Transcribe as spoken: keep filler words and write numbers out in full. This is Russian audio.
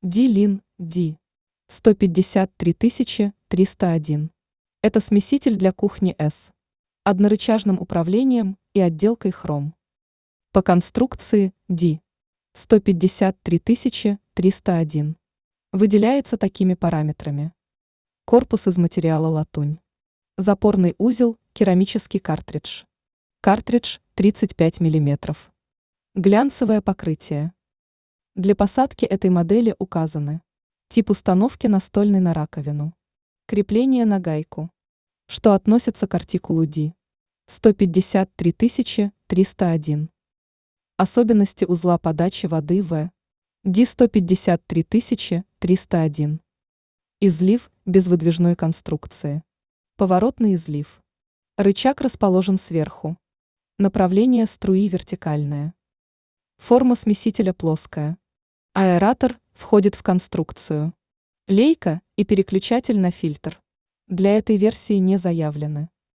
Ди-Лин, Ди. сто пятьдесят три тысячи триста один. Это смеситель для кухни С. Однорычажным управлением и отделкой хром. По конструкции Ди. сто пятьдесят три тысячи триста один. Выделяется такими параметрами. Корпус из материала латунь. Запорный узел – керамический картридж. Картридж тридцать пять миллиметров. Глянцевое покрытие. Для посадки этой модели указаны: тип установки настольный на раковину. Крепление на гайку. Что относится к артикулу Ди. сто пятьдесят три тысячи триста один. Особенности узла подачи воды в Ди сто пятьдесят три тысячи триста один. Излив без выдвижной конструкции. Поворотный излив. Рычаг расположен сверху. Направление струи вертикальное. Форма смесителя плоская. Аэратор входит в конструкцию. Лейка и переключатель на фильтр для этой версии не заявлены.